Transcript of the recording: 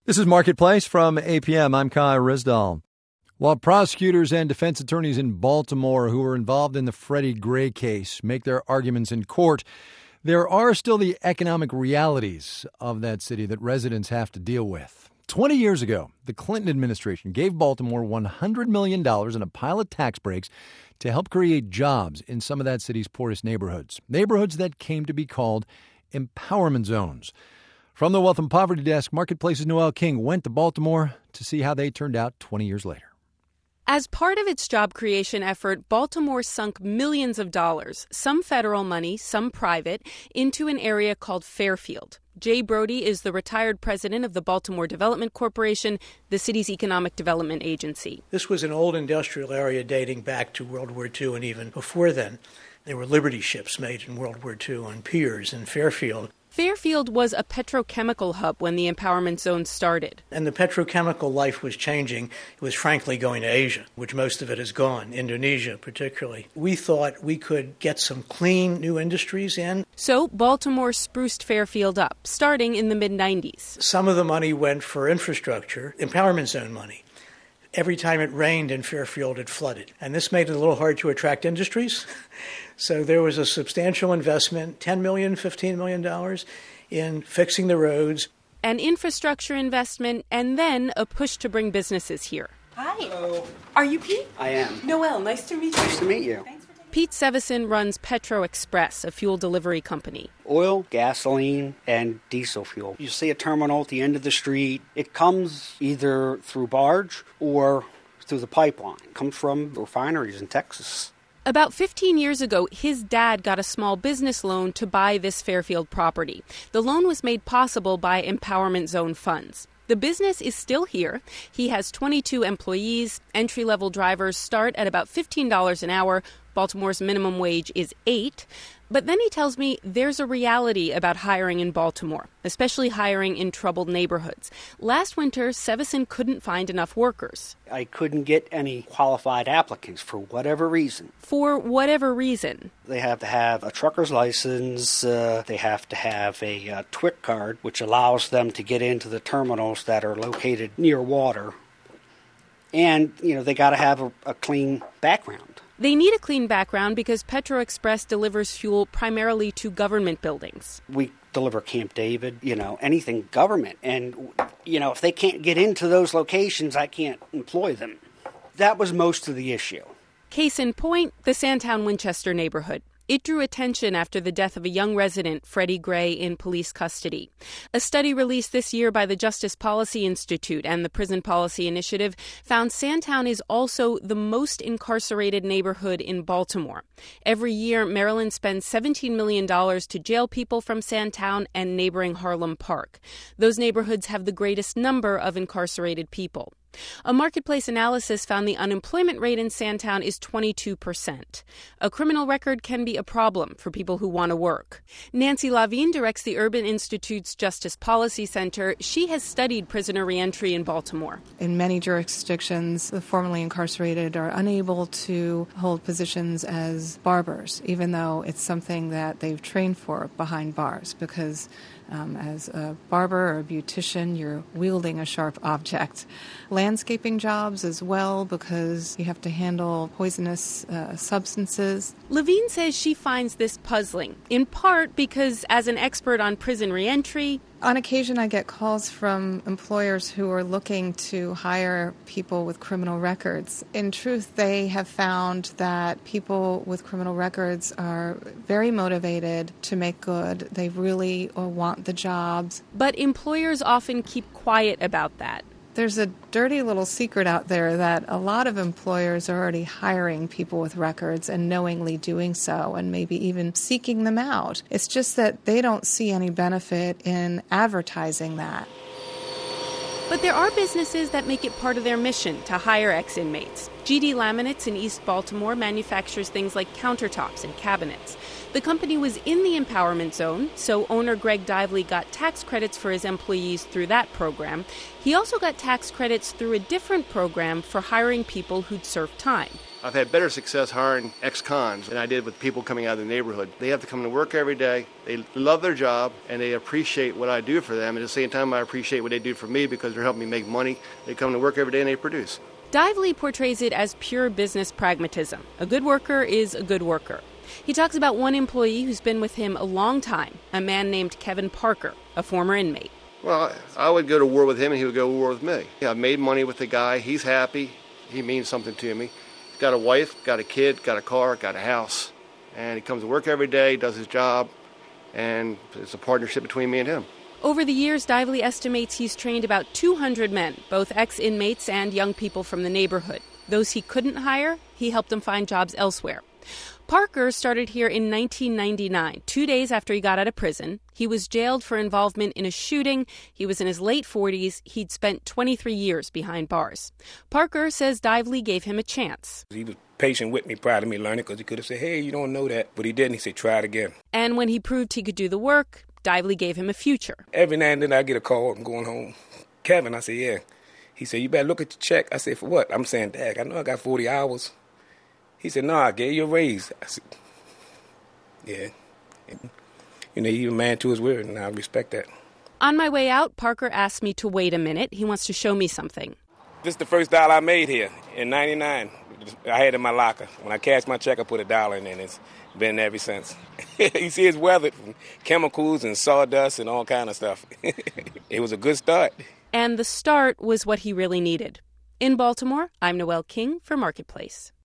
This is Marketplace from APM. I'm Kai Risdall. While prosecutors and defense attorneys in Baltimore who were involved in the Freddie Gray case make their arguments in court, there are still the economic realities of that city that residents have to deal with. 20 years ago, the Clinton administration gave Baltimore $100 million in a pile of tax breaks to help create jobs in some of that city's poorest neighborhoods that came to be called empowerment zones. From the Wealth and Poverty Desk, Marketplace's Noel King went to Baltimore to see how they turned out 20 years later. As part of its job creation effort, Baltimore sunk millions of dollars, some federal money, some private, into an area called Fairfield. Jay Brody is the retired president of the Baltimore Development Corporation, the city's economic development agency. This was an old industrial area dating back to World War II and even before then. There were Liberty ships made in World War II on piers in Fairfield. Fairfield was a petrochemical hub when the empowerment zone started. And the petrochemical life was changing. It was frankly going to Asia, which most of it has gone, Indonesia particularly. We thought we could get some clean new industries in. So Baltimore spruced Fairfield up, starting in the mid-90s. Some of the money went for infrastructure, empowerment zone money. Every time it rained in Fairfield, it flooded. And this made it a little hard to attract industries. So there was a substantial investment, $10 million, $15 million, in fixing the roads. An infrastructure investment, and then a push to bring businesses here. Hi. Hello. Are you Pete? I am. Noel, nice to meet you. Nice to meet you. Pete Sevison runs Petro Express, a fuel delivery company. Oil, gasoline, and diesel fuel. You see a terminal at the end of the street. It comes either through barge or through the pipeline. It comes from refineries in Texas. About 15 years ago, his dad got a small business loan to buy this Fairfield property. The loan was made possible by Empowerment Zone funds. The business is still here. He has 22 employees. Entry-level drivers start at about $15 an hour. Baltimore's minimum wage is $8. But then he tells me there's a reality about hiring in Baltimore, especially hiring in troubled neighborhoods. Last winter, Sevison couldn't find enough workers. I couldn't get any qualified applicants for whatever reason. For whatever reason. They have to have a trucker's license. They have to have a TWIC card, which allows them to get into the terminals that are located near water. And, they got to have a clean background. They need a clean background because Petro Express delivers fuel primarily to government buildings. We deliver Camp David, anything government. And, if they can't get into those locations, I can't employ them. That was most of the issue. Case in point, the Sandtown-Winchester neighborhood. It drew attention after the death of a young resident, Freddie Gray, in police custody. A study released this year by the Justice Policy Institute and the Prison Policy Initiative found Sandtown is also the most incarcerated neighborhood in Baltimore. Every year, Maryland spends $17 million to jail people from Sandtown and neighboring Harlem Park. Those neighborhoods have the greatest number of incarcerated people. A marketplace analysis found the unemployment rate in Sandtown is 22%. A criminal record can be a problem for people who want to work. Nancy Lavine directs the Urban Institute's Justice Policy Center. She has studied prisoner reentry in Baltimore. In many jurisdictions, the formerly incarcerated are unable to hold positions as barbers, even though it's something that they've trained for behind bars, because as a barber or a beautician, you're wielding a sharp object. Landscaping jobs as well, because you have to handle poisonous substances. Lavine says she finds this puzzling, in part because as an expert on prison reentry, on occasion I get calls from employers who are looking to hire people with criminal records. In truth, they have found that people with criminal records are very motivated to make good. They really want the jobs. But employers often keep quiet about that. There's a dirty little secret out there that a lot of employers are already hiring people with records and knowingly doing so and maybe even seeking them out. It's just that they don't see any benefit in advertising that. But there are businesses that make it part of their mission to hire ex-inmates. GD Laminates in East Baltimore manufactures things like countertops and cabinets. The company was in the empowerment zone, so owner Greg Dively got tax credits for his employees through that program. He also got tax credits through a different program for hiring people who'd served time. I've had better success hiring ex-cons than I did with people coming out of the neighborhood. They have to come to work every day. They love their job, and they appreciate what I do for them. At the same time, I appreciate what they do for me because they're helping me make money. They come to work every day and they produce. Dively portrays it as pure business pragmatism. A good worker is a good worker. He talks about one employee who's been with him a long time, a man named Kevin Parker, a former inmate. Well, I would go to war with him and he would go to war with me. I've made money with the guy. He's happy. He means something to me. He's got a wife, got a kid, got a car, got a house. And he comes to work every day, does his job, and it's a partnership between me and him. Over the years, Dively estimates he's trained about 200 men, both ex-inmates and young people from the neighborhood. Those he couldn't hire, he helped them find jobs elsewhere. Parker started here in 1999, 2 days after he got out of prison. He was jailed for involvement in a shooting. He was in his late 40s. He'd spent 23 years behind bars. Parker says Dively gave him a chance. He was patient with me, proud of me learning, because he could have said, hey, you don't know that. But he didn't. He said, try it again. And when he proved he could do the work, Dively gave him a future. Every now and then I get a call, I'm going home. Kevin, I said, yeah. He said, you better look at your check. I said, for what? I'm saying, Dad, I know I got 40 hours. He said, no, I gave you a raise. I said, yeah. You know, he's a man to his word, and I respect that. On my way out, Parker asked me to wait a minute. He wants to show me something. This is the first dollar I made here in 99. I had it in my locker. When I cashed my check, I put $1 in, and it's been there ever since. You see, it's weathered from chemicals and sawdust and all kind of stuff. It was a good start. And the start was what he really needed. In Baltimore, I'm Noelle King for Marketplace.